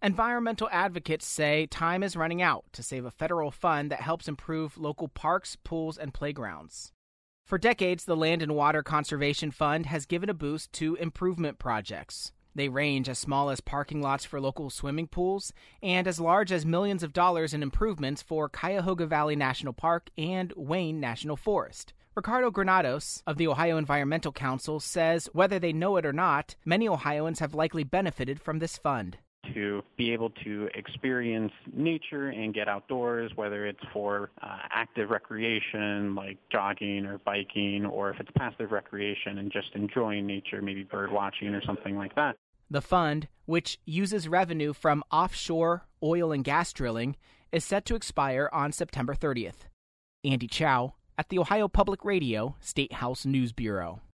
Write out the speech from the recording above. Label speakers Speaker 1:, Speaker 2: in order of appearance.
Speaker 1: Environmental advocates say time is running out to save a federal fund that helps improve local parks, pools, and playgrounds. For decades, the Land and Water Conservation Fund has given a boost to improvement projects. They range as small as parking lots for local swimming pools and as large as millions of dollars in improvements for Cuyahoga Valley National Park and Wayne National Forest. Ricardo Granados of the Ohio Environmental Council says whether they know it or not, many Ohioans have likely benefited from this fund.
Speaker 2: To be able to experience nature and get outdoors, whether it's for active recreation like jogging or biking, or if it's passive recreation and just enjoying nature, maybe bird watching or something like that.
Speaker 1: The fund, which uses revenue from offshore oil and gas drilling, is set to expire on September 30th. Andy Chow at the Ohio Public Radio State House News Bureau.